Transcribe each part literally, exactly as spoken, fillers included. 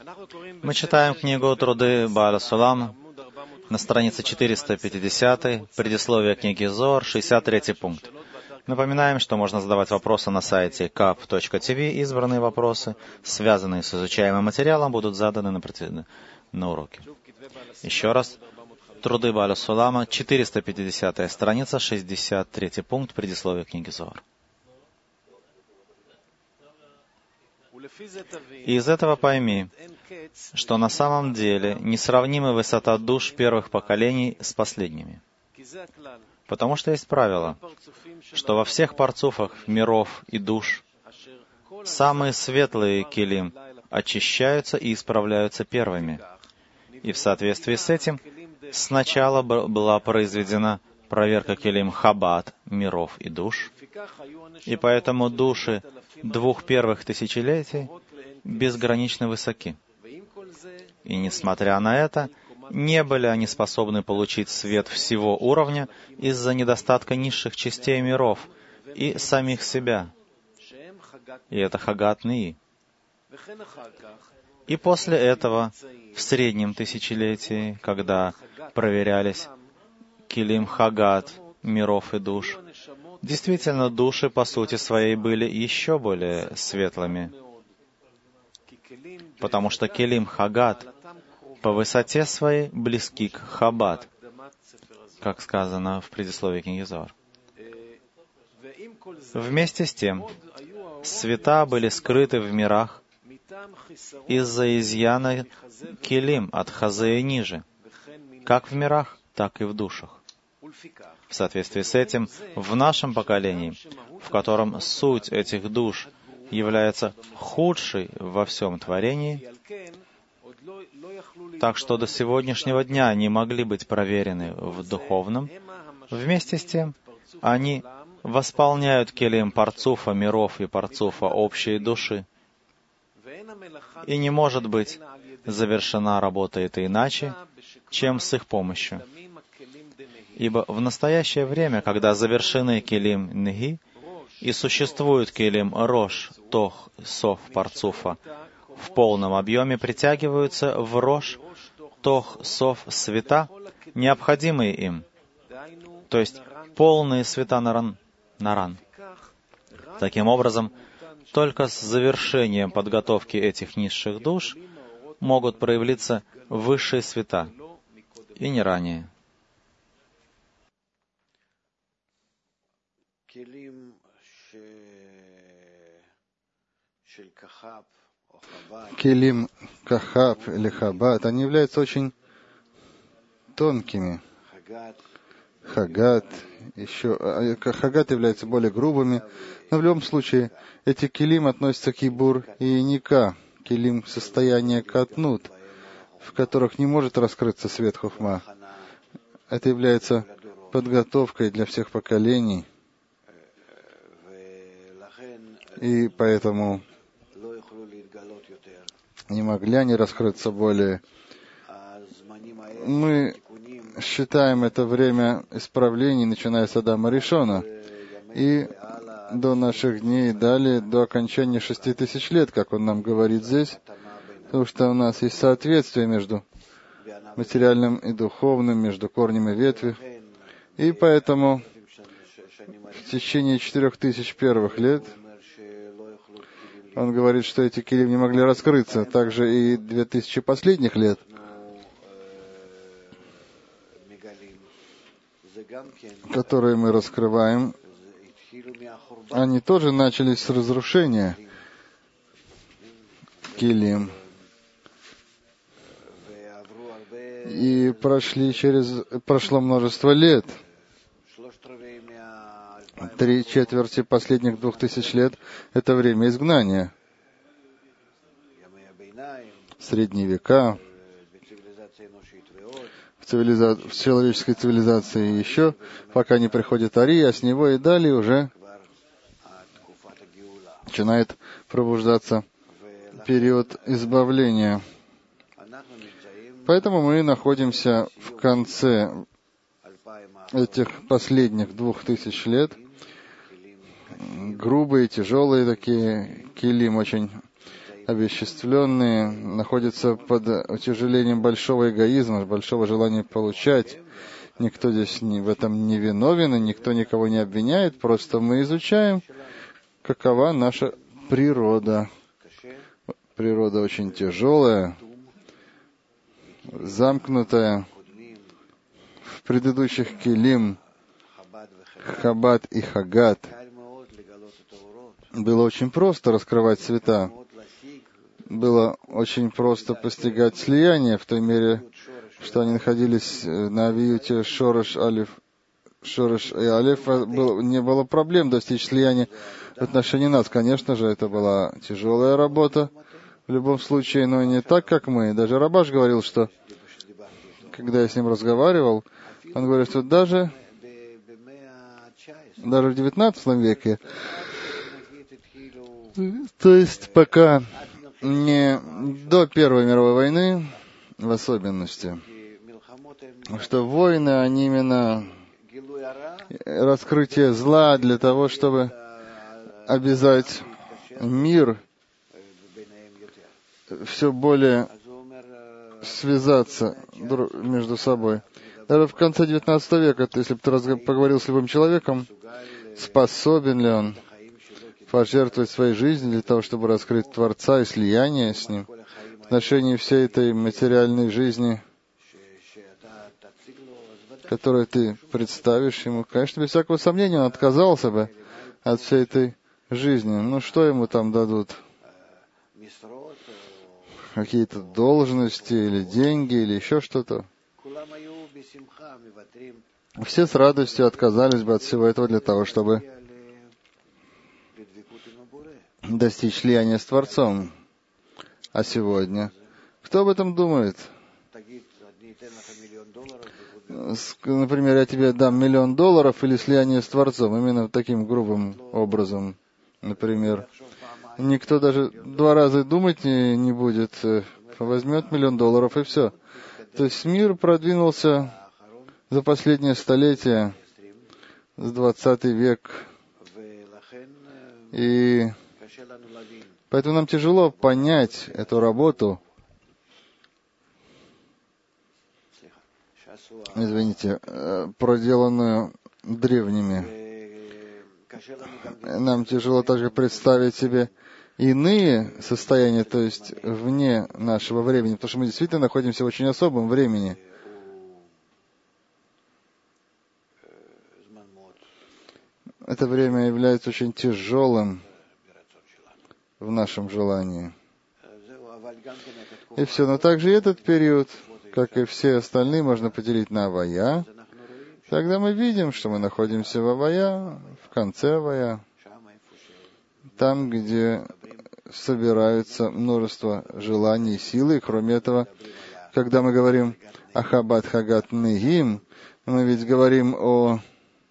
Мы читаем книгу «Труды Бааля Сулама» на странице четыреста пятидесятой, предисловие книги Зоар, шестьдесят третий пункт. Напоминаем, что можно задавать вопросы на сайте кап точка ти ви. Избранные вопросы, связанные с изучаемым материалом, будут заданы на, против... на уроке. Еще раз. «Труды Бааля Сулама», четыреста пятидесятая страница, шестьдесят третий пункт, предисловие книги Зоар. И из этого пойми, что на самом деле несравнима высота душ первых поколений с последними. Потому что есть правило, что во всех парцуфах миров и душ самые светлые келим очищаются и исправляются первыми. И в соответствии с этим сначала была произведена проверка келим Хаббат, миров и душ, и поэтому души двух первых тысячелетий безгранично высоки. И несмотря на это, не были они способны получить свет всего уровня из-за недостатка низших частей миров и самих себя. И это Хагат Нии. И после этого, в среднем тысячелетии, когда проверялись келим Хагат, миров и душ, действительно, души по сути своей были еще более светлыми, потому что келим Хагат по высоте своей близки к Хаббат, как сказано в предисловии книги Зоар. Вместе с тем, света были скрыты в мирах из-за изъяна келим от хазея ниже, как в мирах, так и в душах. В соответствии с этим, в нашем поколении, в котором суть этих душ является худшей во всем творении, так что до сегодняшнего дня они могли быть проверены в духовном, вместе с тем они восполняют келим парцуфа миров и парцуфа общей души, и не может быть завершена работа эта иначе, чем с их помощью. Ибо в настоящее время, когда завершены келим Нги и существует келим Рош, Тох, Сов, Парцуфа, в полном объеме притягиваются в Рош, Тох, Сов, света, необходимые им, то есть полные света Наран. наран. Таким образом, только с завершением подготовки этих низших душ могут проявиться высшие света, и не ранее. Келим Кахаб или Хаббат, они являются очень тонкими. Хагат, еще, Хагат являются более грубыми, но в любом случае эти келим относятся к Ибур и Ника, келим состояния Катнут, в которых не может раскрыться свет Хохма. Это является подготовкой для всех поколений, и поэтому не могли они раскрыться более. Мы считаем это время исправлений, начиная с Адама Ришона, и до наших дней, далее, до окончания шести тысяч лет, как он нам говорит здесь, потому что у нас есть соответствие между материальным и духовным, между корнем и ветвью, и поэтому в течение четырех тысяч первых лет он говорит, что эти келим не могли раскрыться. Также и две тысячи последних лет. Которые мы раскрываем, они тоже начались с разрушения келим. И прошли через, прошло множество лет. Три четверти последних двух тысяч лет — это время изгнания. Средние века, в, цивилиза... в человеческой цивилизации еще, пока не приходит Ари, а с него и далее уже начинает пробуждаться период избавления. Поэтому мы находимся в конце этих последних двух тысяч лет. Грубые, тяжелые такие келим, очень овеществленные, находятся под утяжелением большого эгоизма, большого желания получать. Никто здесь не, в этом не виновен, и никто никого не обвиняет, просто мы изучаем, какова наша природа. Природа очень тяжелая, замкнутая. В предыдущих Келим, Хабад и Хагат, было очень просто раскрывать цвета. Было очень просто постигать слияние в той мере, что они находились на авиюте Шорош, Алиф, Шорош и Алиф. Было, не было проблем достичь слияния в отношении нас. Конечно же, это была тяжелая работа в любом случае, но не так, как мы. Даже Рабаш говорил, что, когда я с ним разговаривал, он говорит, что даже, даже в девятнадцатом веке, то есть пока не до Первой мировой войны, в особенности, что войны, они именно раскрытие зла для того, чтобы обязать мир все более связаться между собой. Даже в конце девятнадцатого века, если бы ты поговорил с любым человеком, способен ли он пожертвовать своей жизнью для того, чтобы раскрыть Творца и слияние с Ним в отношении всей этой материальной жизни, которую ты представишь ему, конечно, без всякого сомнения, он отказался бы от всей этой жизни. Ну, что ему там дадут? Какие-то должности или деньги, или еще что-то. Все с радостью отказались бы от всего этого для того, чтобы достичь слияния с Творцом. А сегодня? Кто об этом думает? Например, я тебе дам миллион долларов или слияние с Творцом, именно таким грубым образом, например. Никто даже два раза думать не, не будет, возьмет миллион долларов и все. То есть мир продвинулся за последнее столетие, с двадцатый век, и поэтому нам тяжело понять эту работу, извините, проделанную древними. Нам тяжело также представить себе иные состояния, то есть вне нашего времени, потому что мы действительно находимся в очень особом времени. Это время является очень тяжелым в нашем желании. И все, но также и этот период, как и все остальные, можно поделить на авая. Тогда мы видим, что мы находимся в авая, в конце авая, там, где собираются множество желаний и силы. И кроме этого, когда мы говорим о Хабад Хагат Нигим, мы ведь говорим о...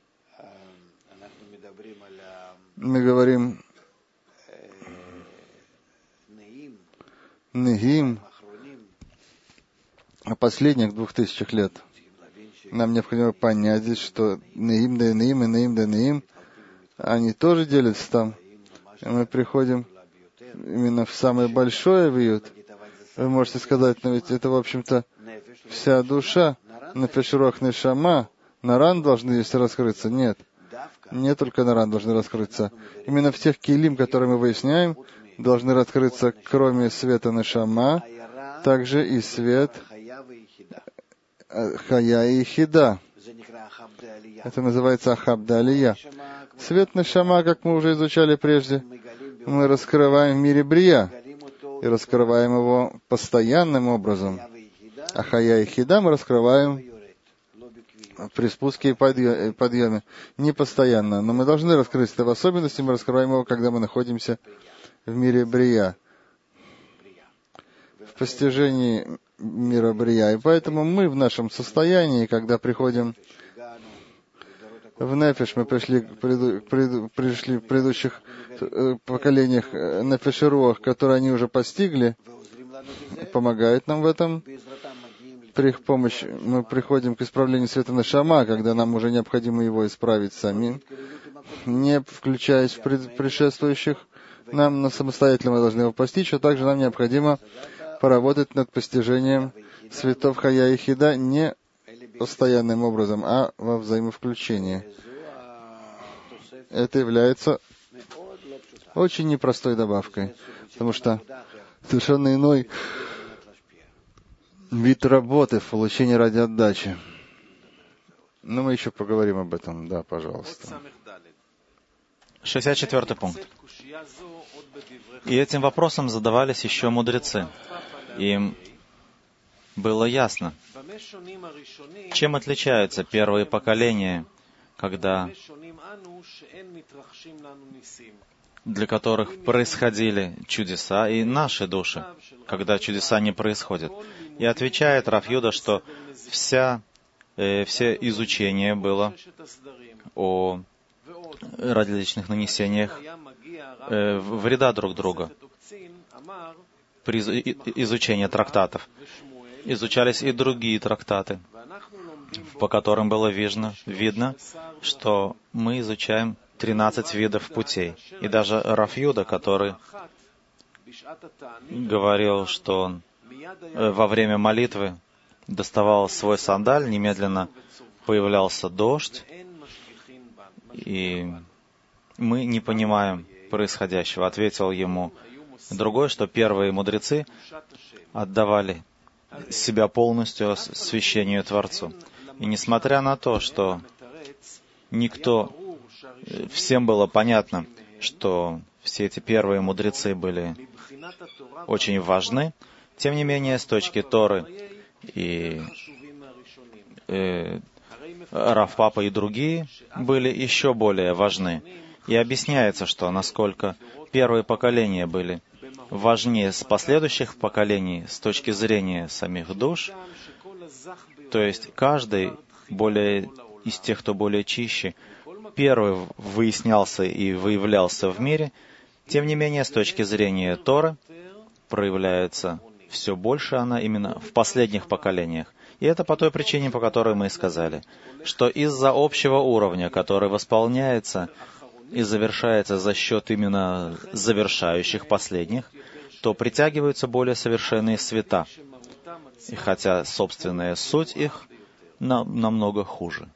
Мы говорим Нигим о последних двух тысячах лет. Нам необходимо понять здесь, что Нигим да Нигим и Нигим да Нигим, они тоже делятся там. И мы приходим именно в самое большое вьют. Вы можете сказать, но ведь это, в общем-то, вся душа. Нефеш руах нешама, наран должны здесь раскрыться. Нет. Не только наран должны раскрыться. Именно в тех килим, которые мы выясняем, должны раскрыться, кроме света нешама, также и свет хая и хида. Это называется ахабда алия. Свет нешама, как мы уже изучали прежде, мы раскрываем в мире брия и раскрываем его постоянным образом. А хая и хида мы раскрываем при спуске и подъеме. Не постоянно, но мы должны раскрыть это. В особенности мы раскрываем его, когда мы находимся в мире брия, в постижении мира брия. И поэтому мы в нашем состоянии, когда приходим в нефеш, мы пришли, приду, приду, пришли в предыдущих поколениях нефеш и руах, которые они уже постигли, помогает нам в этом. При их помощи мы приходим к исправлению света нешама, когда нам уже необходимо его исправить самим, не включаясь в предшествующих нам самостоятельно мы должны его постичь, а также нам необходимо поработать над постижением светов Хая и Хида не постоянным образом, а во взаимовключении. Это является очень непростой добавкой, потому что совершенно иной вид работы в получении ради отдачи. Но мы еще поговорим об этом. Да, пожалуйста. шестьдесят четвёртый пункт. И этим вопросом задавались еще мудрецы. Им было ясно, чем отличаются первые поколения, когда для которых происходили чудеса, и наши души, когда чудеса не происходят. И отвечает Рав Юда, что вся, э, все изучение было о различных нанесениях э, вреда друг друга. При изучении трактатов изучались и другие трактаты, по которым было видно, видно, что мы изучаем тринадцать видов путей. И даже Рав Юда, который говорил, что он во время молитвы доставал свой сандаль, немедленно появлялся дождь, и мы не понимаем происходящего. Ответил ему другой, что первые мудрецы отдавали себя полностью священию Творцу. И несмотря на то, что никто, всем было понятно, что все эти первые мудрецы были очень важны, тем не менее, с точки Торы и э, Рав Папа и другие были еще более важны. И объясняется, что насколько первые поколения были важнее с последующих поколений с точки зрения самих душ, то есть каждый более из тех, кто более чище, первый выяснялся и выявлялся в мире, тем не менее, с точки зрения Торы, проявляется все больше она именно в последних поколениях. И это по той причине, по которой мы и сказали, что из-за общего уровня, который восполняется и завершается за счет именно завершающих последних, то притягиваются более совершенные света. И хотя собственная суть их нам, намного хуже.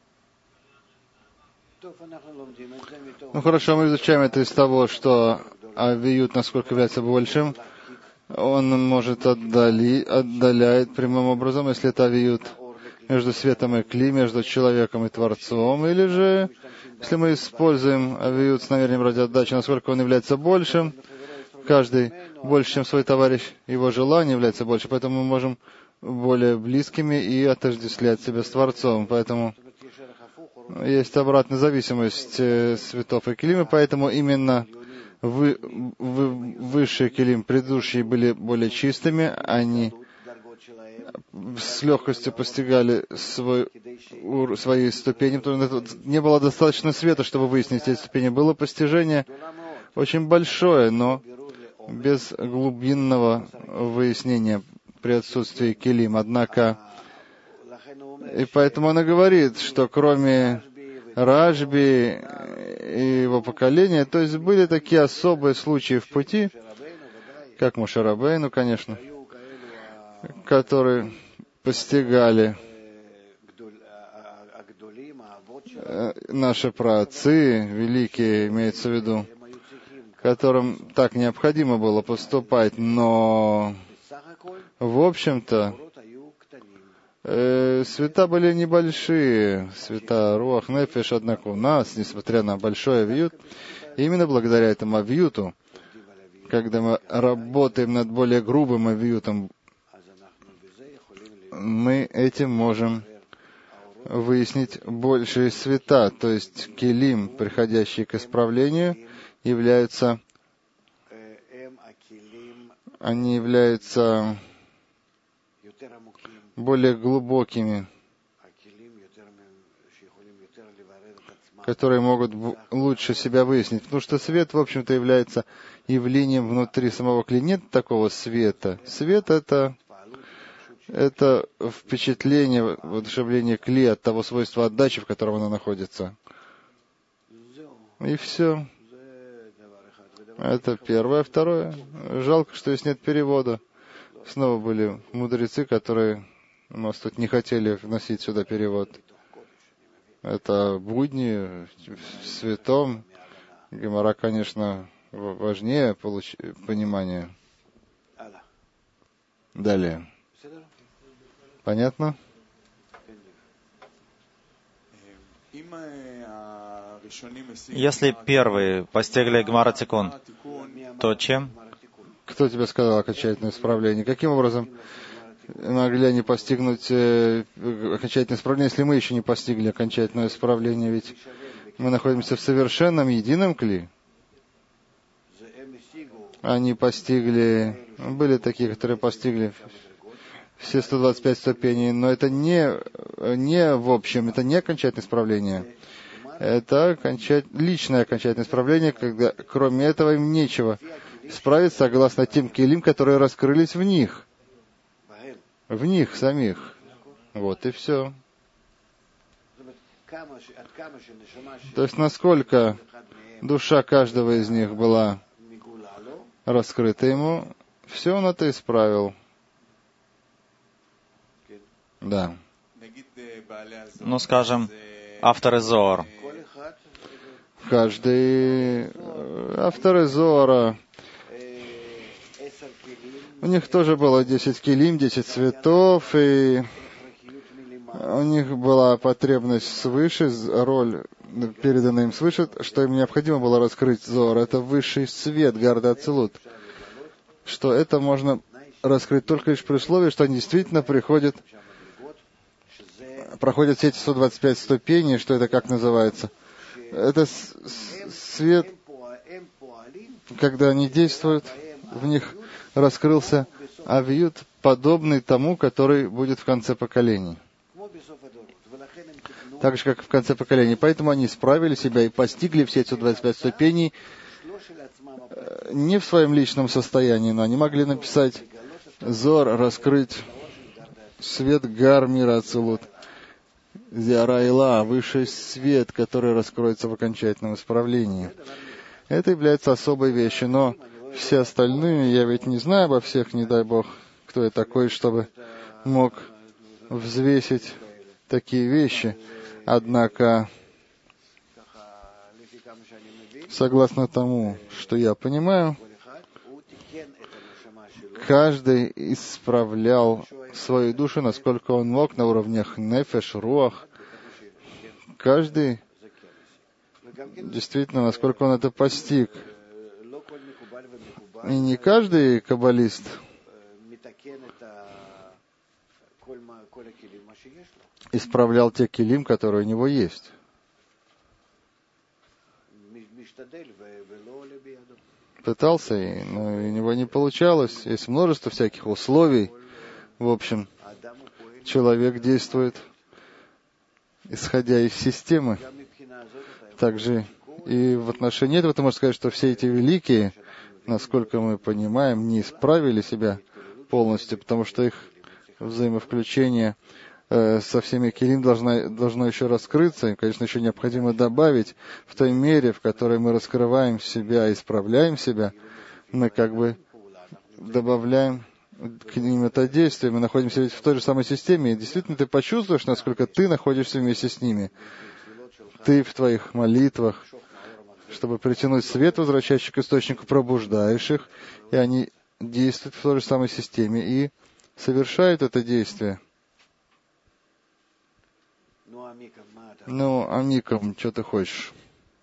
Ну хорошо, мы изучаем это из того, что авиют, насколько является большим, он может отдали, отдаляет прямым образом, если это авиют между светом и кли, между человеком и Творцом, или же, если мы используем авиют с намерением ради отдачи, насколько он является большим, каждый больше, чем свой товарищ, его желание является больше, поэтому мы можем более близкими и отождествлять себя с Творцом, поэтому есть обратная зависимость светов и килим, поэтому именно вы, вы, высшие килим, предыдущие были более чистыми, они с легкостью постигали свой, свои ступени, потому что не было достаточно света, чтобы выяснить эти ступени. Было постижение очень большое, но без глубинного выяснения при отсутствии килим. Однако, и поэтому она говорит, что кроме Рашби и его поколения, то есть были такие особые случаи в пути, как Моше Рабейну, конечно, которые постигали наши праотцы, великие, имеется в виду, которым так необходимо было поступать, но в общем-то э, света были небольшие, света Руах Нефеш, однако у нас, несмотря на большой авиют, именно благодаря этому авиюту, когда мы работаем над более грубым авиютом, мы этим можем выяснить большие света, то есть килим, приходящие к исправлению, являются, они являются более глубокими, которые могут лучше себя выяснить. Потому что свет, в общем-то, является явлением внутри самого кли. Нет такого света. Свет — это, это впечатление, воодушевление кли от того свойства отдачи, в котором оно находится. И все. Это первое. Второе. Жалко, что здесь нет перевода. Снова были мудрецы, которые у нас тут не хотели вносить сюда перевод. Это будни в святом. Гемара, конечно, важнее получ... понимания. Далее. Понятно? Если первые постигли Гмара Тикун, то чем? Кто тебе сказал окончательное исправление? Каким образом могли они постигнуть э, окончательное исправление, если мы еще не постигли окончательное исправление? Ведь мы находимся в совершенном едином кли. Они постигли, были такие, которые постигли все сто двадцать пять ступеней, но это не, не в общем, это не окончательное исправление. Это окончать... личное окончательное исправление, когда кроме этого им нечего исправить согласно тем келим, которые раскрылись в них. В них самих. Вот и все. То есть насколько душа каждого из них была раскрыта ему, все он это исправил. Да. Ну, скажем, авторы Зоар. Каждый автор Зоара, у них тоже было десять килим, десять цветов, и у них была потребность свыше, роль передана им свыше, что им необходимо было раскрыть Зоар. Это высший свет Гарда Ацилут. Что это можно раскрыть только лишь при условии, что они действительно приходят, проходят все эти сто двадцать пять ступеней, что это как называется. Это свет, когда они действуют, в них раскрылся авиют, подобный тому, который будет в конце поколений. Так же, как в конце поколений. Поэтому они исправили себя и постигли все эти сто двадцать пять ступеней не в своем личном состоянии, но они могли написать Зор, раскрыть свет Гар мира Ацилут. Зиарайла, высший свет, который раскроется в окончательном исправлении. Это является особой вещью, но все остальные, я ведь не знаю обо всех, не дай Бог, кто я такой, чтобы мог взвесить такие вещи. Однако, согласно тому, что я понимаю, каждый исправлял свою душу, насколько он мог, на уровнях нефеш, руах. Каждый, действительно, насколько он это постиг. И не каждый каббалист исправлял те килим, которые у него есть. Пытался, но у него не получалось. Есть множество всяких условий. В общем, человек действует, исходя из системы. Также и в отношении этого ты можешь сказать, что все эти великие, насколько мы понимаем, не исправили себя полностью, потому что их взаимовключение э, со всеми килим должно, должно еще раскрыться. И, конечно, еще необходимо добавить в той мере, в которой мы раскрываем себя, исправляем себя, мы как бы добавляем к ним это действие. Мы находимся ведь в той же самой системе, и действительно ты почувствуешь, насколько ты находишься вместе с ними. Ты в твоих молитвах, чтобы притянуть свет, возвращающий к источнику, пробуждаешь их, и они действуют в той же самой системе и совершают это действие. Ну, Амиком, что ты хочешь?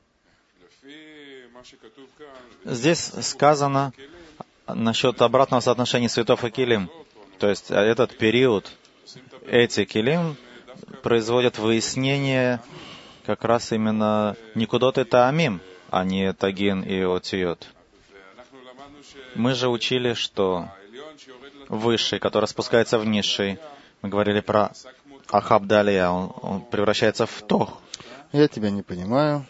Здесь сказано насчет обратного соотношения светов и килим. То есть этот период, эти килим производят выяснение как раз именно никудот и таамим, а не тагин и отиот. Мы же учили, что высший, который спускается в низший, мы говорили про Ахабдалия, он, он превращается в тох. Я тебя не понимаю.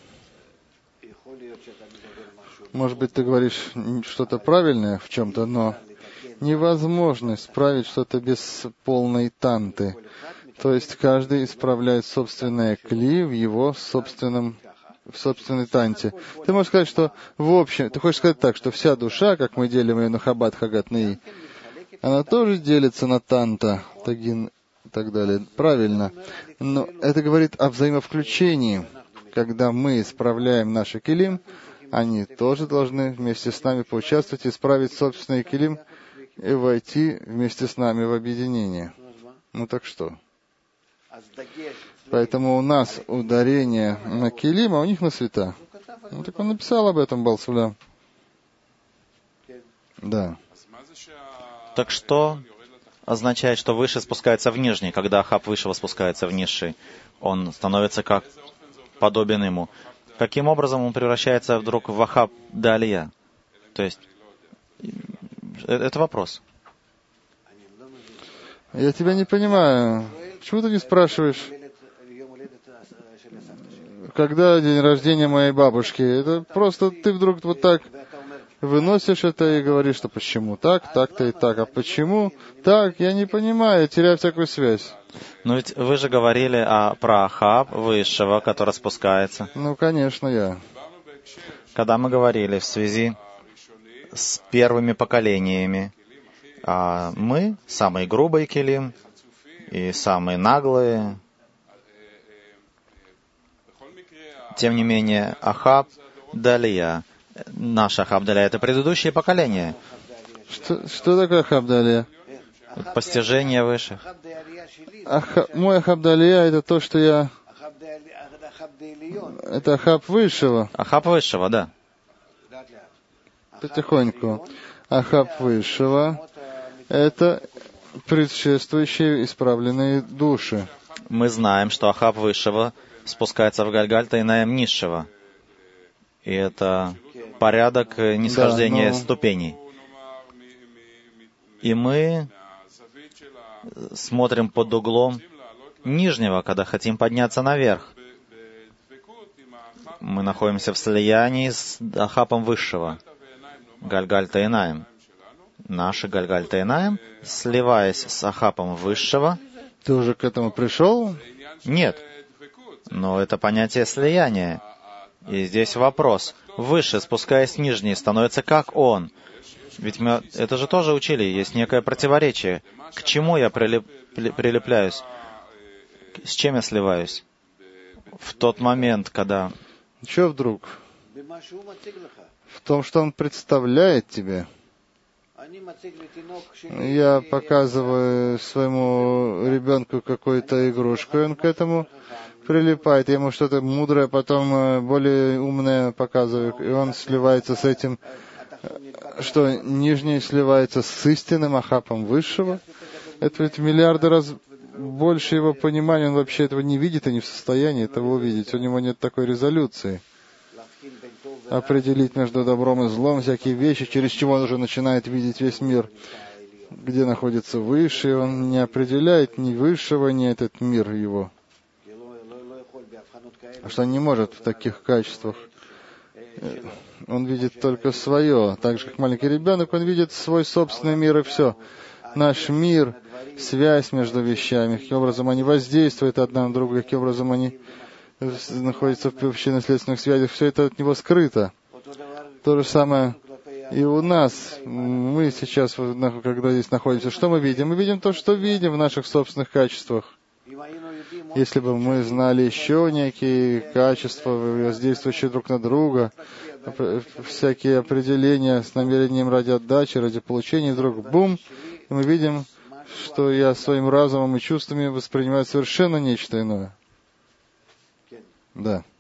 Может быть, ты говоришь что-то правильное в чем-то, но невозможно исправить что-то без полной танты. То есть каждый исправляет собственное кли в его собственном в собственной танте. Ты можешь сказать, что в общем, ты хочешь сказать так, что вся душа, как мы делим ее на хаббат, хагат, наи, она тоже делится на танта, тагин и так далее. Правильно. Но это говорит о взаимовключении. Когда мы исправляем наши килим, они тоже должны вместе с нами поучаствовать, исправить собственный килим и войти вместе с нами в объединение. Ну так что? Поэтому у нас ударение на килим, а у них на света. Ну так он написал об этом, Балсулям. Да. Так что означает, что выше спускается в нижний, когда Ахаб высшего спускается в низший? Он становится как подобен ему. Каким образом он превращается вдруг в Ахаб Далия? То есть, это вопрос. Я тебя не понимаю. Почему ты не спрашиваешь, когда день рождения моей бабушки? Это просто ты вдруг вот так выносишь это и говоришь, что почему так, так-то и так. А почему так? Я не понимаю, я теряю всякую связь. Но ведь вы же говорили о, про Ахаб высшего, который спускается. Ну, конечно, я. Когда мы говорили в связи с первыми поколениями, а мы самые грубые килим и самые наглые. Тем не менее, Ахаб Далия, наш Ахаб Далия, это предыдущее поколение. Что, что такое Ахаб Далия? Постижение высших. Аха, мой Ахаб Далия — это то, что я... Это Ахаб высшего. Ахаб высшего, да. Потихоньку. Ахаб высшего — это предшествующие исправленные души. Мы знаем, что Ахаб высшего спускается в Гальгальта Инаим низшего. И это порядок нисхождения да, но... ступеней. И мы смотрим под углом нижнего, когда хотим подняться наверх. Мы находимся в слиянии с Ахабом высшего, Гальгальта Инаим. Наши Гальгальта Инаим, сливаясь с Ахабом высшего... Ты уже к этому пришел? Нет. Но это понятие слияния. И здесь вопрос. Выше, спускаясь в нижний, становится как он. Ведь мы это же тоже учили, есть некое противоречие. К чему я прилеп, прилепляюсь? С чем я сливаюсь? В тот момент, когда... Что вдруг? В том, что он представляет тебе. Я показываю своему ребенку какую-то игрушку, и он к этому прилипает. Я ему что-то мудрое, потом более умное показываю, и он сливается с этим, что нижний сливается с истинным Ахабом высшего. Это ведь миллиарды раз больше его понимания, он вообще этого не видит и не в состоянии этого увидеть. У него нет такой резолюции. Определить между добром и злом всякие вещи, через чего он уже начинает видеть весь мир, где находится высший, он не определяет ни высшего, ни этот мир его. А что он не может в таких качествах. Он видит только свое. Так же, как маленький ребенок, он видит свой собственный мир и все. Наш мир, связь между вещами, каким образом они воздействуют одна на другую, каким образом они находятся в причинно-следственных связях, все это от него скрыто. То же самое и у нас. Мы сейчас, когда здесь находимся, что мы видим? Мы видим то, что видим в наших собственных качествах. Если бы мы знали еще некие качества, воздействующие друг на друга, всякие определения с намерением ради отдачи, ради получения, вдруг бум, и мы видим, что я своим разумом и чувствами воспринимаю совершенно нечто иное. Да.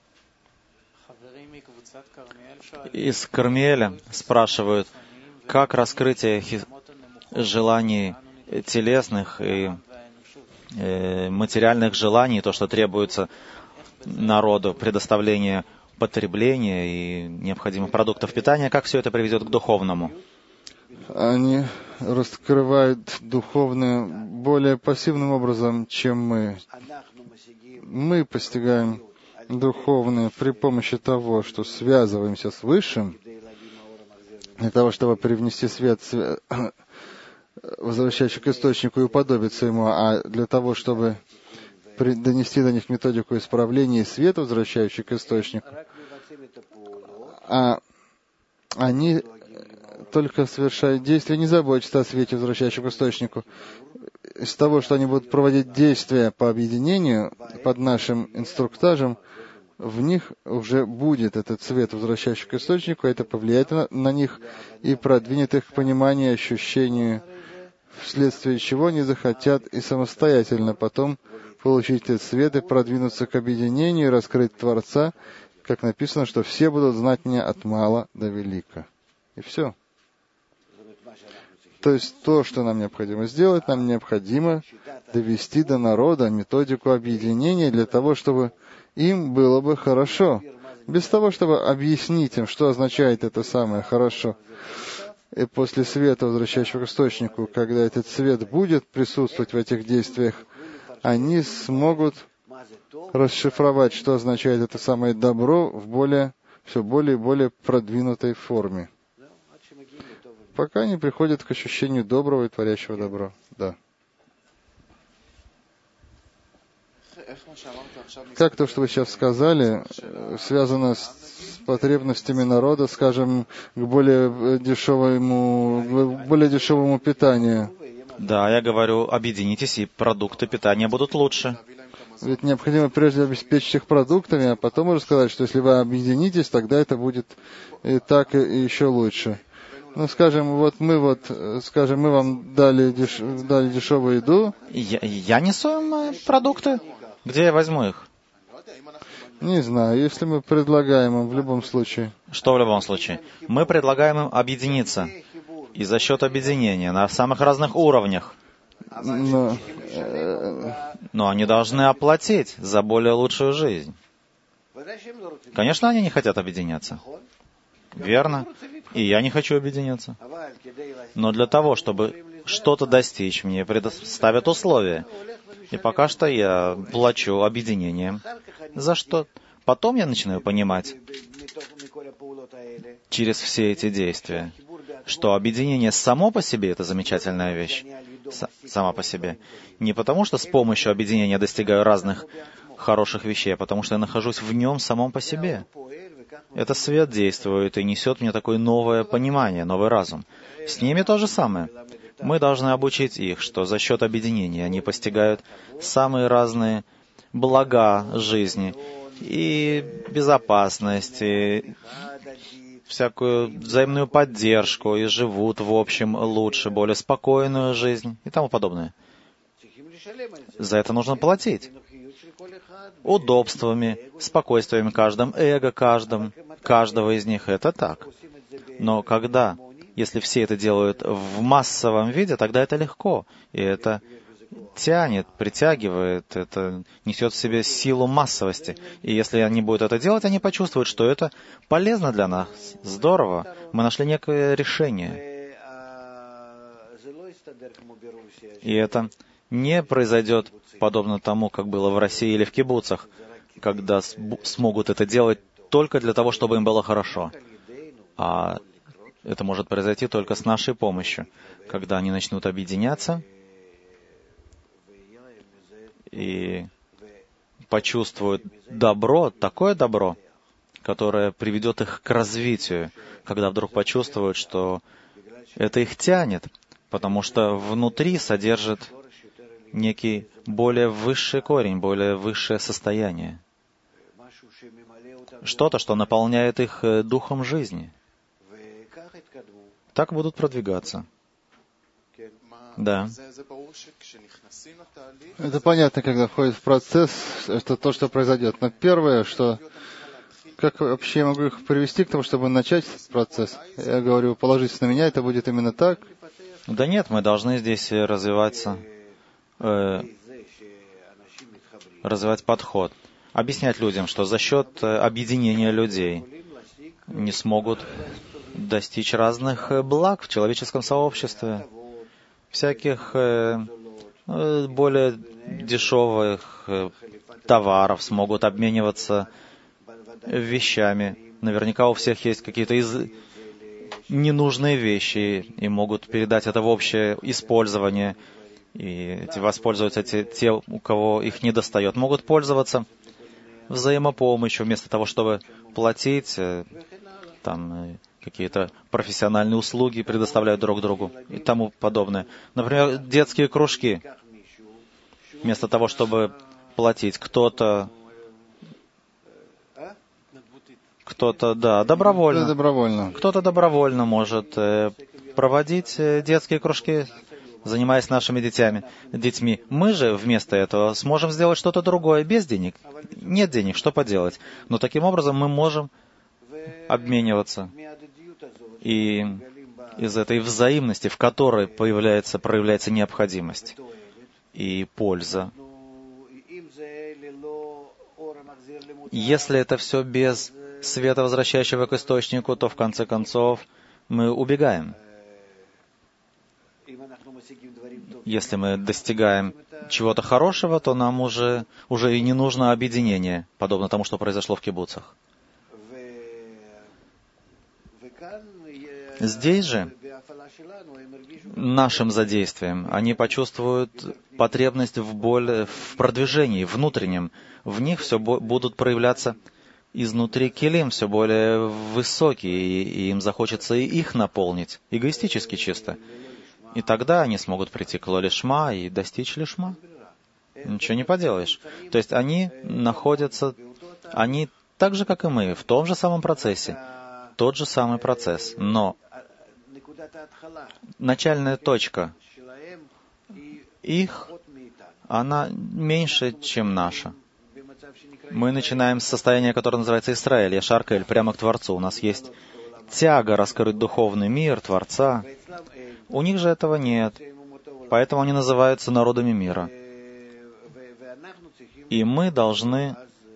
Из Кармиэля спрашивают, как раскрытие желаний телесных и э, материальных желаний, то, что требуется народу, предоставление потребления и необходимых продуктов питания, как все это приведет к духовному? Они раскрывают духовное более пассивным образом, чем мы. Мы постигаем духовное при помощи того, что связываемся с Высшим, для того, чтобы привнести свет, возвращающий к источнику и уподобиться ему, а для того, чтобы донести до них методику исправления и света, возвращающий к источнику, а они только совершают действия, не заботятся о свете, возвращающем к источнику. Из того, что они будут проводить действия по объединению под нашим инструктажем, в них уже будет этот свет, возвращающий к источнику, это повлияет на, на них и продвинет их к пониманию и ощущению, вследствие чего они захотят и самостоятельно потом получить этот свет и продвинуться к объединению и раскрыть Творца, как написано, что все будут знать меня от мала до велика. И все. То есть то, что нам необходимо сделать, нам необходимо довести до народа методику объединения для того, чтобы им было бы хорошо. Без того, чтобы объяснить им, что означает это самое «хорошо». И после света, возвращающего к источнику, когда этот свет будет присутствовать в этих действиях, они смогут расшифровать, что означает это самое добро в более, все более и более продвинутой форме. Пока они приходят к ощущению доброго и творящего добро. Да. Как то, что вы сейчас сказали, связано с потребностями народа, скажем, к более дешевому, к более дешевому питанию. Да, я говорю, объединитесь, и продукты питания будут лучше. Ведь необходимо прежде обеспечить их продуктами, а потом уже сказать, что если вы объединитесь, тогда это будет и так, и еще лучше. Ну, скажем, вот мы вот, скажем, мы вам дали, деш... дали дешевую еду. Я, я несу им продукты. Где я возьму их? Не знаю, если мы предлагаем им в любом случае. Что в любом случае? Мы предлагаем им объединиться. И за счет объединения на самых разных уровнях. Но, Но они должны оплатить за более лучшую жизнь. Конечно, они не хотят объединяться. Верно. И я не хочу объединяться. Но для того, чтобы что-то достичь, мне предоставят условия. И пока что я плачу объединением. За что? Потом я начинаю понимать через все эти действия, что объединение само по себе — это замечательная вещь. С- сама по себе. Не потому, что с помощью объединения я достигаю разных хороших вещей, а потому что я нахожусь в нем самом по себе. Это свет действует и несет мне такое новое понимание, новый разум. С ними то же самое. Мы должны обучить их, что за счет объединения они постигают самые разные блага жизни, и безопасность, и всякую взаимную поддержку, и живут, в общем, лучше, более спокойную жизнь и тому подобное. За это нужно платить. Удобствами, спокойствием каждым, эго каждым, каждого из них. Это так. Но когда, если все это делают в массовом виде, тогда это легко. И это тянет, притягивает, это несет в себе силу массовости. И если они будут это делать, они почувствуют, что это полезно для нас. Здорово. Мы нашли некое решение. И это не произойдет подобно тому, как было в России или в кибуцах, когда смогут это делать только для того, чтобы им было хорошо. А это может произойти только с нашей помощью, когда они начнут объединяться и почувствуют добро, такое добро, которое приведет их к развитию, когда вдруг почувствуют, что это их тянет, потому что внутри содержит некий более высший корень, более высшее состояние. Что-то, что наполняет их духом жизни. Так будут продвигаться. Да. Это понятно, когда входит в процесс, это то, что произойдет. Но первое, что... Как вообще я могу их привести к тому, чтобы начать этот процесс? Я говорю, положитесь на меня, это будет именно так? Да нет, мы должны здесь развиваться, э, развивать подход. Объяснять людям, что за счет объединения людей не смогут достичь разных благ в человеческом сообществе, всяких э, более дешевых э, товаров, смогут обмениваться вещами. Наверняка у всех есть какие-то из... ненужные вещи и могут передать это в общее использование. и эти воспользуются те, те, у кого их не достает, могут пользоваться взаимопомощью, вместо того, чтобы платить, там, какие-то профессиональные услуги предоставляют друг другу и тому подобное. Например, детские кружки. Вместо того, чтобы платить, кто-то, кто-то, да, добровольно. Кто-то добровольно. Кто-то добровольно может э, проводить э, детские кружки, занимаясь нашими детьми, детьми. Мы же вместо этого сможем сделать что-то другое без денег. Нет денег, что поделать. Но таким образом мы можем обмениваться. И из этой взаимности, в которой появляется, проявляется необходимость и польза. Если это все без света, возвращающего к источнику, то в конце концов мы убегаем. Если мы достигаем чего-то хорошего, то нам уже, уже и не нужно объединение, подобно тому, что произошло в кибуцах. Здесь же, нашим задействием, они почувствуют потребность в более, в продвижении, внутреннем. В них все бо- будут проявляться изнутри килим, все более высокие, и, и им захочется и их наполнить, эгоистически чисто. И тогда они смогут прийти к лолишма и достичь лишма. Ничего не поделаешь. То есть они находятся, они так же, как и мы, в том же самом процессе. Тот же самый процесс. Но начальная точка их, она меньше, чем наша. Мы начинаем с состояния, которое называется Исраэль, Яшар-Кель, прямо к Творцу. У нас есть тяга раскрыть духовный мир, Творца. У них же этого нет. Поэтому они называются народами мира. И мы должны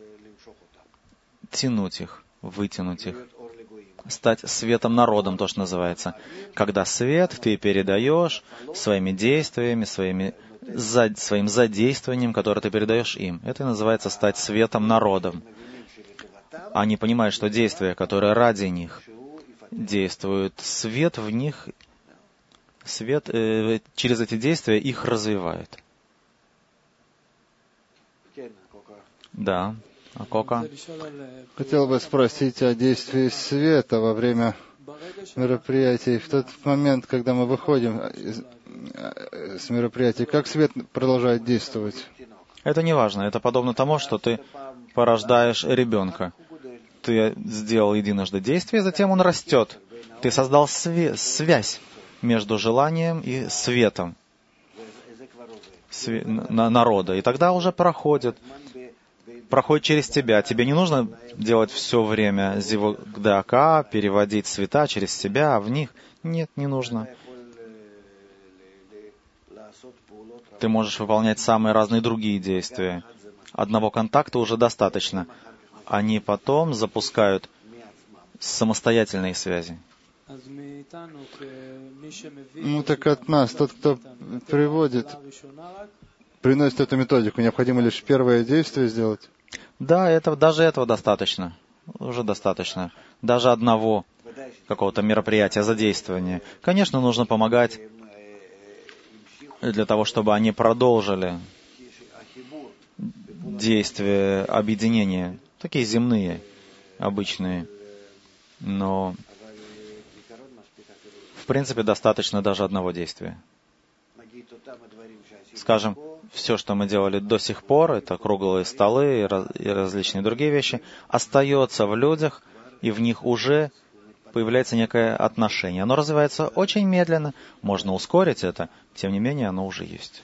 тянуть их, вытянуть их, стать светом народом, то, что называется. Когда свет ты передаешь своими действиями, своими, за, своим задействованием, которое ты передаешь им. Это и называется стать светом народом. Они понимают, что действия, которые ради них действуют, свет в них, свет э, через эти действия их развивает. Да. А Кока? Хотел бы спросить о действии света во время мероприятий. В тот момент, когда мы выходим с мероприятия, как свет продолжает действовать? Это не важно. Это подобно тому, что ты порождаешь ребенка. Ты сделал единожды действие, затем он растет. Ты создал све- связь между желанием и светом све- на- народа. И тогда уже проходит проходит через тебя. Тебе не нужно делать все время зивук-дака, переводить света через себя, а в них нет, не нужно. Ты можешь выполнять самые разные другие действия. Одного контакта уже достаточно. Они потом запускают самостоятельные связи. Ну так от нас, тот, кто приводит, приносит эту методику, необходимо лишь первое действие сделать? Да, этого, даже этого достаточно. Уже достаточно. Даже одного какого-то мероприятия, задействования. Конечно, нужно помогать для того, чтобы они продолжили действия объединения. Такие земные, обычные. Но, в принципе, достаточно даже одного действия. Скажем, все, что мы делали до сих пор, это круглые столы и, раз, и различные другие вещи, остается в людях, и в них уже появляется некое отношение. Оно развивается очень медленно, можно ускорить это, тем не менее оно уже есть.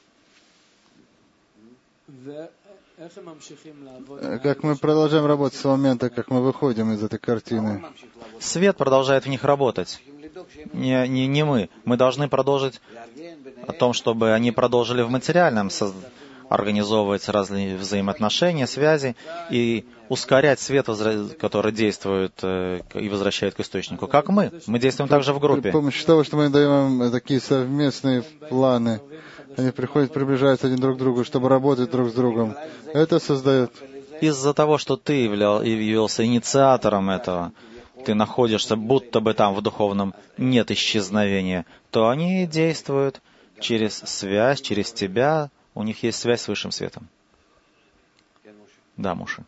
Как мы продолжаем работать с момента, как мы выходим из этой картины? Свет продолжает в них работать. Не, не, не мы. Мы должны продолжить о том, чтобы они продолжили в материальном соз... организовывать разные взаимоотношения, связи и ускорять свет, возра... который действует э, и возвращает к источнику. Как мы. Мы действуем также в группе. При помощи того, что мы даем такие совместные планы, они приходят, приближаются один друг к другу, чтобы работать друг с другом. Это создает... Из-за того, что ты являл, явился инициатором этого, ты находишься будто бы там в духовном нет исчезновения, то они действуют через связь, через тебя, у них есть связь с Высшим Светом. Да, Муше.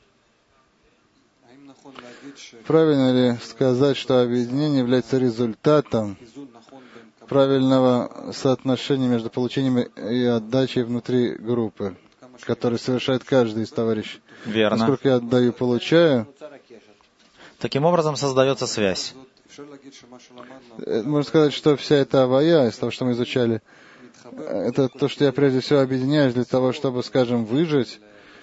Правильно ли сказать, что объединение является результатом правильного соотношения между получением и отдачей внутри группы, который совершает каждый из товарищей? Верно. Насколько я отдаю, получаю. Таким образом создается связь. Можно сказать, что вся эта авая, из того, что мы изучали, это то, что я прежде всего объединяюсь для того, чтобы, скажем, выжить.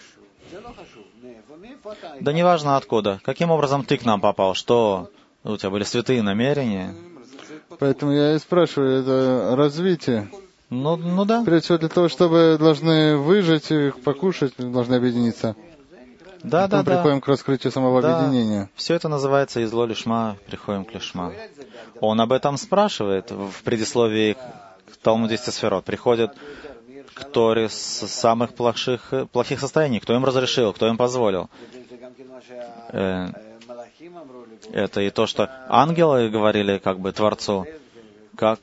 Да неважно откуда. Каким образом ты к нам попал? Что у тебя были святые намерения? Поэтому я и спрашиваю, это развитие. Ну, ну да. Прежде всего для того, чтобы должны выжить и покушать, должны объединиться. Да, да, да. да. Приходим к раскрытию самого да. объединения. Все это называется «из ло лишма приходим к лишма». Он об этом спрашивает в предисловии к Талмуд десять сферот. Приходят к Торе с самых плохих, плохих состояний. Кто им разрешил, кто им позволил. Э, это и то, что ангелы говорили как бы Творцу. Как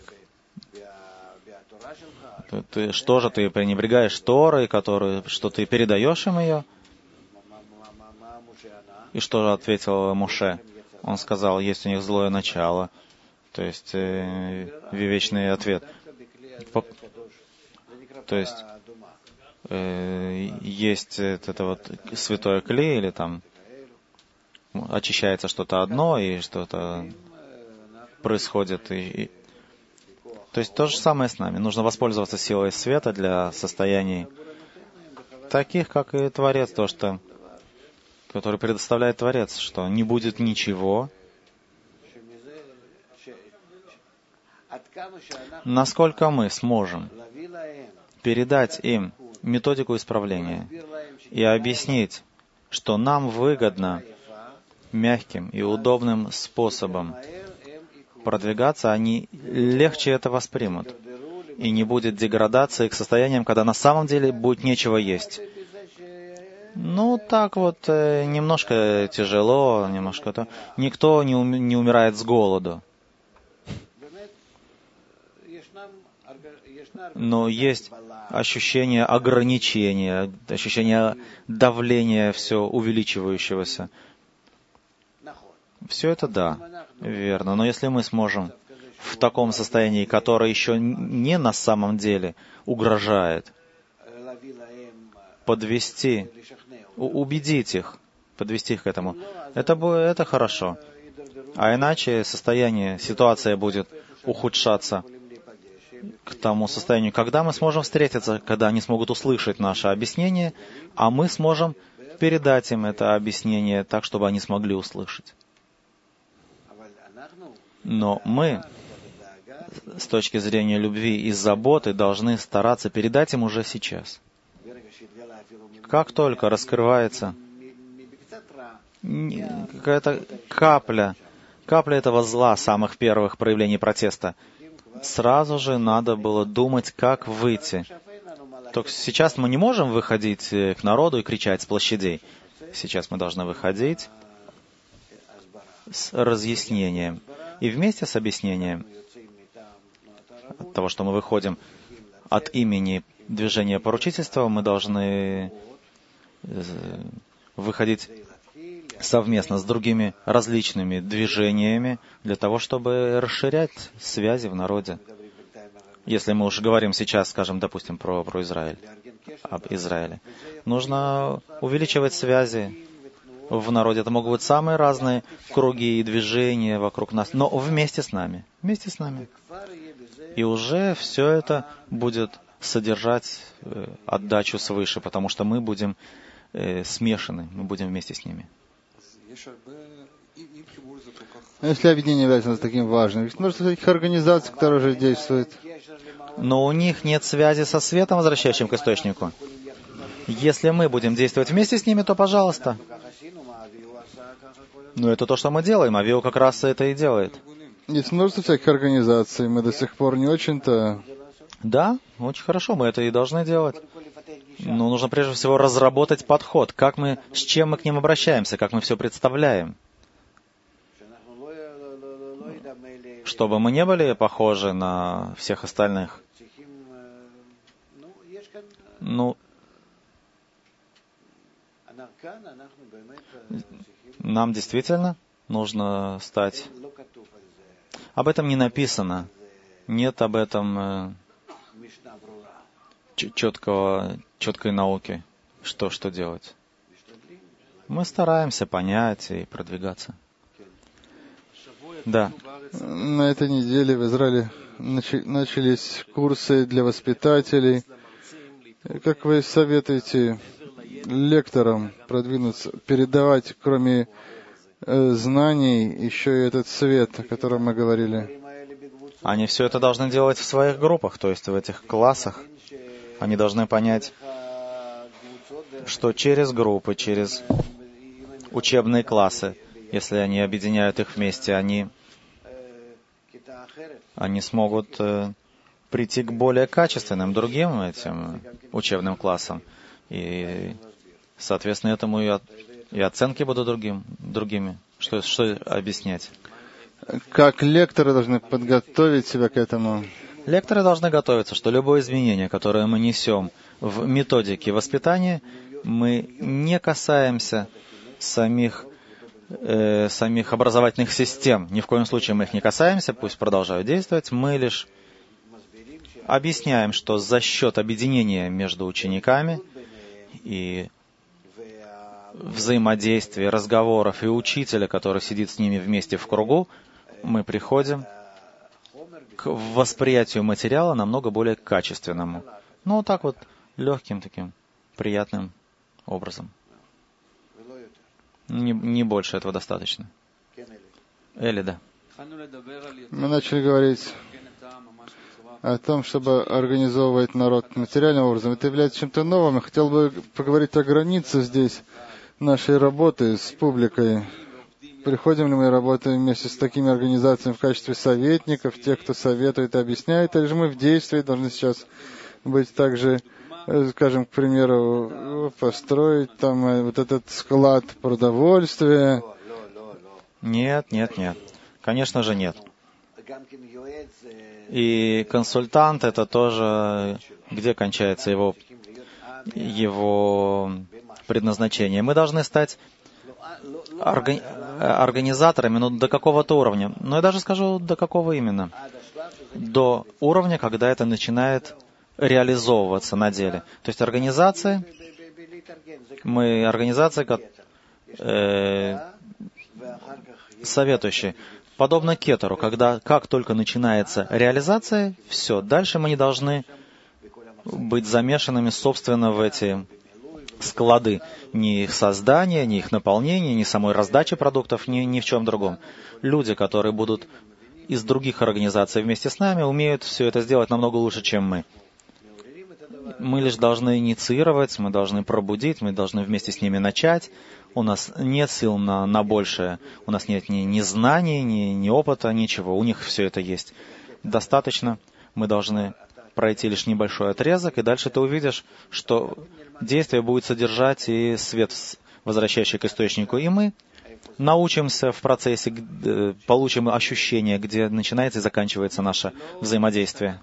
ты, ты, что же ты пренебрегаешь Торой, которую, что ты передаешь им ее? И что же ответил Моше? Он сказал, есть у них злое начало. То есть э, вечный ответ. По, то есть э, есть это вот святое клей, или там очищается что-то одно, и что-то происходит. И, и... То есть то же самое с нами. Нужно воспользоваться силой света для состояний таких, как и Творец, то, что который предоставляет Творец, что не будет ничего. Насколько мы сможем передать им методику исправления и объяснить, что нам выгодно мягким и удобным способом продвигаться, они легче это воспримут. И не будет деградации к состояниям, когда на самом деле будет нечего есть. Ну, так вот, э, немножко тяжело, немножко то. Никто не, ум, не умирает с голоду. Но есть ощущение ограничения, ощущение давления все увеличивающегося. Все это да, верно. Но если мы сможем в таком состоянии, которое еще не на самом деле угрожает, подвести, убедить их, подвести их к этому, это, это хорошо. А иначе состояние, ситуация будет ухудшаться к тому состоянию, когда мы сможем встретиться, когда они смогут услышать наше объяснение, а мы сможем передать им это объяснение так, чтобы они смогли услышать. Но мы, с точки зрения любви и заботы, должны стараться передать им уже сейчас. Как только раскрывается какая-то капля, капля этого зла, самых первых проявлений протеста, сразу же надо было думать, как выйти. Только сейчас мы не можем выходить к народу и кричать с площадей. Сейчас мы должны выходить с разъяснением. И вместе с объяснением, от того, что мы выходим от имени движения поручительства, мы должны выходить совместно с другими различными движениями для того, чтобы расширять связи в народе. Если мы уж говорим сейчас, скажем, допустим, про, про Израиль, об Израиле, нужно увеличивать связи в народе. Это могут быть самые разные круги и движения вокруг нас, но вместе с нами, вместе с нами. И уже все это будет содержать э, отдачу свыше, потому что мы будем э, смешаны, мы будем вместе с ними. Если объединение является таким важным, ведь множество таких организаций, которые уже действуют. Но у них нет связи со светом, возвращающим к источнику. Если мы будем действовать вместе с ними, то пожалуйста. Но это то, что мы делаем. Авио как раз это и делает. Есть множество всяких организаций. Мы до сих пор не очень-то... Да, очень хорошо. Мы это и должны делать. Но нужно прежде всего разработать подход. Как мы, с чем мы к ним обращаемся, как мы все представляем. чтобы мы не были похожи на всех остальных. Ну, нам действительно нужно стать... Об этом не написано. Нет об этом четкого, четкой науки, что, что делать. Мы стараемся понять и продвигаться. Да. На этой неделе в Израиле начались курсы для воспитателей. Как вы советуете лекторам продвинуться, передавать, кроме э, знаний, еще и этот свет, о котором мы говорили? Они все это должны делать в своих группах, то есть в этих классах. Они должны понять, что через группы, через учебные классы, если они объединяют их вместе, они, они смогут э, прийти к более качественным другим этим учебным классам. И, соответственно, этому и, от, и оценки будут другим, другими. Что, что объяснять? Как лекторы должны подготовить себя к этому? Лекторы должны готовиться, что любое изменение, которое мы несем в методике воспитания, мы не касаемся самих, э, самих образовательных систем. Ни в коем случае мы их не касаемся, пусть продолжают действовать. Мы лишь объясняем, что за счет объединения между учениками и взаимодействия, разговоров и учителя, который сидит с ними вместе в кругу, мы приходим к восприятию материала намного более качественному. Ну, вот так вот, легким таким, приятным образом. Не, не больше этого достаточно. Эли, да. Мы начали говорить о том, чтобы организовывать народ материальным образом. Это является чем-то новым. Я хотел бы поговорить о границах здесь нашей работы с публикой. Приходим ли мы работаем вместе с такими организациями в качестве советников, тех, кто советует и объясняет, или же мы в действии должны сейчас быть также, скажем, к примеру, построить там вот этот склад продовольствия? Нет, нет, нет. Конечно же нет. И консультант — это тоже, где кончается его, его предназначение. Мы должны стать органи- организаторами, но до какого-то уровня. Но я даже скажу, до какого именно. До уровня, когда это начинает реализовываться на деле. То есть организации, мы организации, как, э, советующие, подобно кетеру, когда как только начинается реализация, все, дальше мы не должны быть замешанными, собственно, в эти склады. Ни их создания, ни их наполнения, ни самой раздачи продуктов, ни, ни в чем другом. Люди, которые будут из других организаций вместе с нами, умеют все это сделать намного лучше, чем мы. Мы лишь должны инициировать, мы должны пробудить, мы должны вместе с ними начать. У нас нет сил на, на большее. У нас нет ни, ни знаний, ни, ни опыта, ничего. У них все это есть. Достаточно. Мы должны пройти лишь небольшой отрезок, и дальше ты увидишь, что действие будет содержать и свет, возвращающий к источнику. И мы научимся в процессе, получим ощущение, где начинается и заканчивается наше взаимодействие.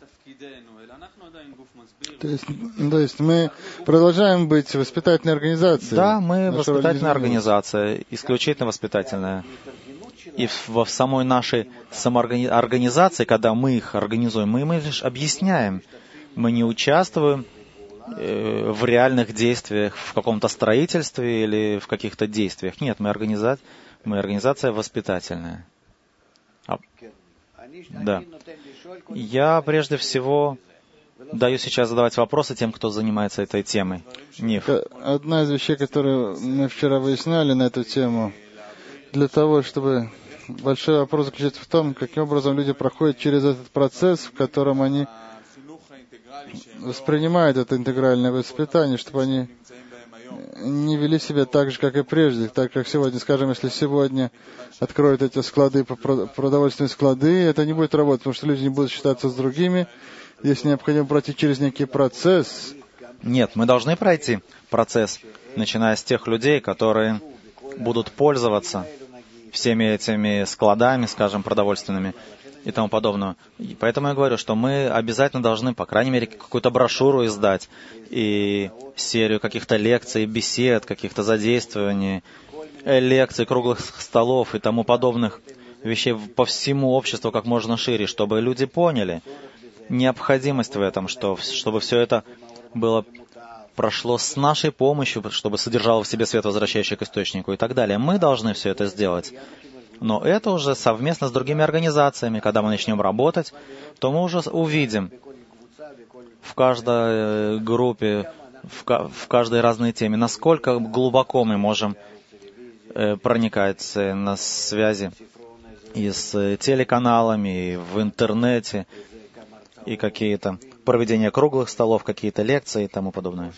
То есть, то есть мы продолжаем быть воспитательной организацией? Да, мы воспитательная организация, исключительно воспитательная. И в, в самой нашей самоорганизации, когда мы их организуем, мы, мы лишь объясняем. Мы не участвуем э, в реальных действиях, в каком-то строительстве или в каких-то действиях. Нет, мы, организа... мы организация воспитательная. А... Да. Я прежде всего даю сейчас задавать вопросы тем, кто занимается этой темой. Ниф. Одна из вещей, которую мы вчера выясняли на эту тему, для того, чтобы... Большой вопрос заключается в том, каким образом люди проходят через этот процесс, в котором они воспринимают это интегральное воспитание, чтобы они не вели себя так же, как и прежде, так как сегодня, скажем, если сегодня откроют эти склады, продовольственные склады, это не будет работать, потому что люди не будут считаться с другими. Если необходимо пройти через некий процесс. Нет, мы должны пройти процесс, начиная с тех людей, которые будут пользоваться всеми этими складами, скажем, продовольственными. и тому подобное. И поэтому я говорю, что мы обязательно должны, по крайней мере, какую-то брошюру издать и серию каких-то лекций, бесед, каких-то задействований, лекций, круглых столов и тому подобных вещей по всему обществу как можно шире, чтобы люди поняли необходимость в этом, что, чтобы все это было, прошло с нашей помощью, чтобы содержало в себе свет, возвращающий к источнику и так далее. Мы должны все это сделать. Но это уже совместно с другими организациями. Когда мы начнем работать, то мы уже увидим в каждой группе, в, в каждой разной теме, насколько глубоко мы можем проникать на связи и с телеканалами, и в интернете, и какие-то проведения круглых столов, какие-то лекции и тому подобное.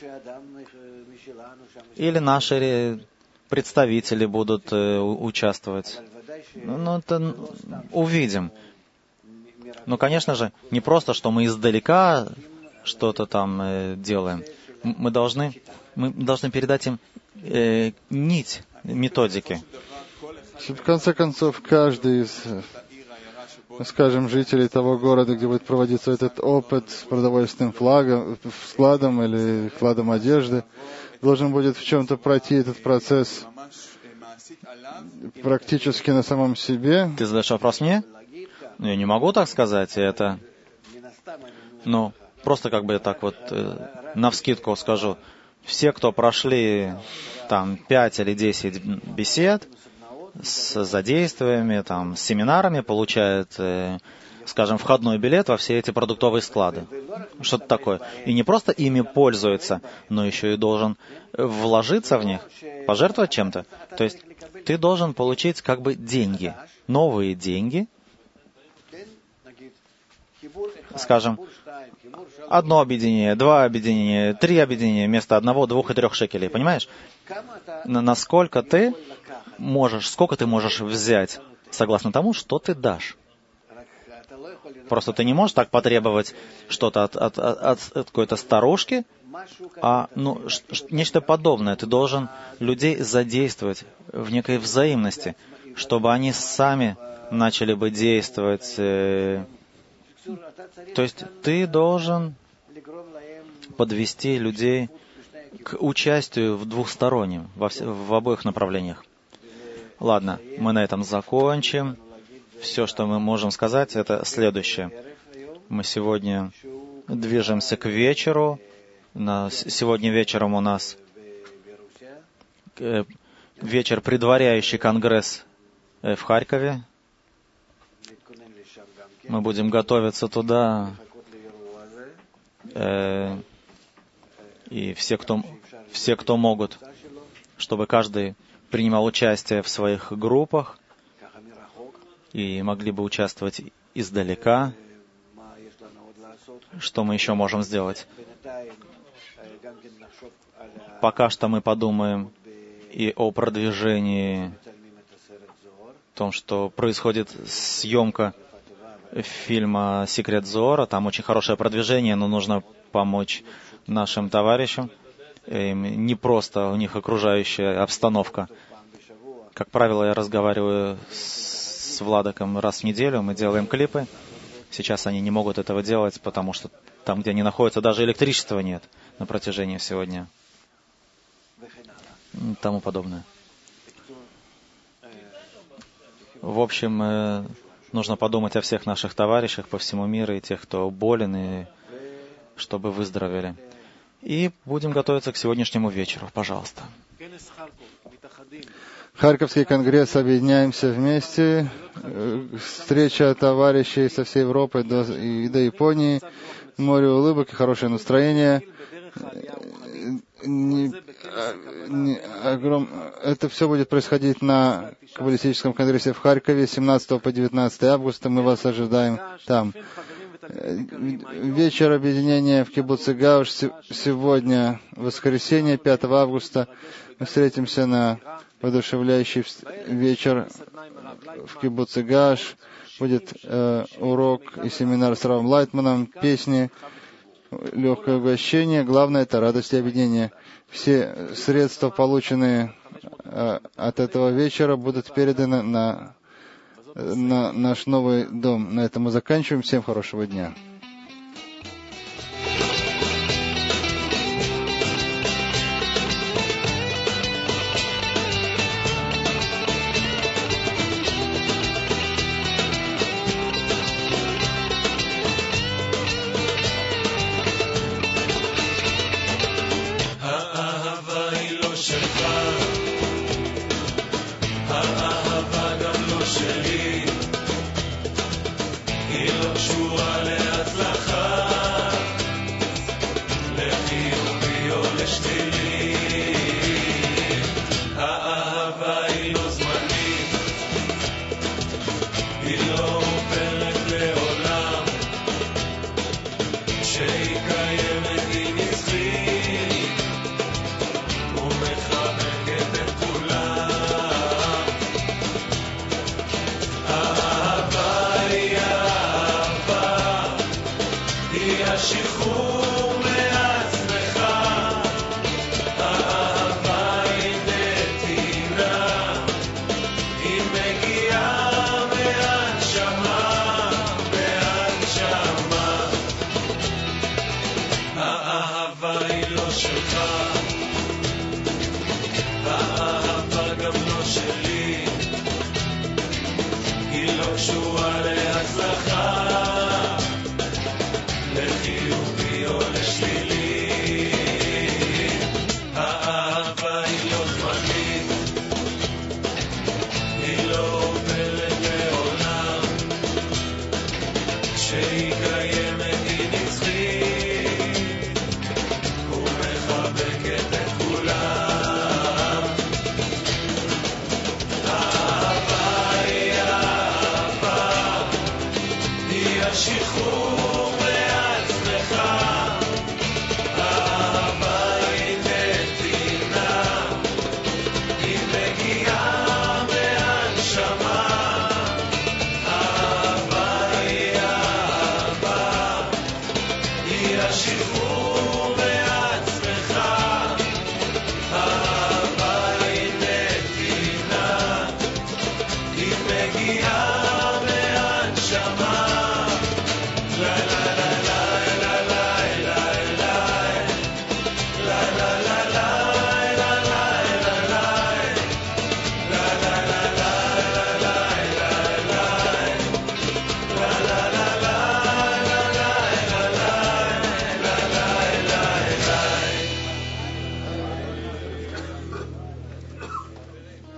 Или наши представители будут участвовать. Ну, это увидим. Но, конечно же, не просто, что мы издалека что-то там делаем. Мы должны, мы должны передать им э, нить методики. В конце концов, каждый из, скажем, жителей того города, где будет проводиться этот опыт с продовольственным флагом, складом или складом одежды, должен будет в чем-то пройти этот процесс практически на самом себе. Ты задаешь вопрос мне? Я не могу так сказать. Это, ну, просто как бы так вот э, навскидку скажу. Все, кто прошли там пять или десять бесед с задействиями, там, с семинарами, получают, э, скажем, входной билет во все эти продуктовые склады. Что-то такое. И не просто ими пользуется, но еще и должен вложиться в них, пожертвовать чем-то. То есть ты должен получить как бы деньги, новые деньги, скажем, одно объединение, два объединения, три объединения вместо одного, двух и трех шекелей, понимаешь? Насколько ты можешь, сколько ты можешь взять, согласно тому, что ты дашь. Просто ты не можешь так потребовать что-то от, от, от, от какой-то старушки, а ну, нечто подобное. Ты должен людей задействовать в некой взаимности, чтобы они сами начали бы действовать. Э, то есть ты должен подвести людей к участию в двухстороннем, во вс- в обоих направлениях. Ладно, мы на этом закончим. Все, что мы можем сказать, это следующее. Мы сегодня движемся к вечеру. На, сегодня вечером у нас э, вечер, предваряющий конгресс э, в Харькове. Мы будем готовиться туда. Э, и все кто, все, кто могут, чтобы каждый принимал участие в своих группах и могли бы участвовать издалека. Что мы еще можем сделать? Пока что мы подумаем и о продвижении, о том, что происходит съемка фильма «Секрет Зоора». Там очень хорошее продвижение, но нужно помочь нашим товарищам. Им не просто у них окружающая обстановка. Как правило, я разговариваю с, с Владыком раз в неделю, мы делаем клипы. Сейчас они не могут этого делать, потому что там, где они находятся, даже электричества нет на протяжении всего дня. И тому подобное. В общем, нужно подумать о всех наших товарищах по всему миру и тех, кто болен, и чтобы выздоровели. И будем готовиться к сегодняшнему вечеру. Пожалуйста. Харьковский конгресс, объединяемся вместе. Встреча товарищей со всей Европы до, и до Японии. Море улыбок и хорошее настроение. Не, не, огром... Это все будет происходить на Каббалистическом конгрессе в Харькове с семнадцатого по девятнадцатое августа. Мы вас ожидаем там. Вечер объединения в кибуце Гауш сегодня, воскресенье, пятого августа. Мы встретимся на воодушевляющий вечер в кибуце Гауш. Будет э, урок и семинар с Равом Лайтманом, песни, легкое угощение. Главное — это радость и объединение. Все средства, полученные э, от этого вечера, будут переданы на на наш новый дом. На этом мы заканчиваем. Всем хорошего дня. Yeah.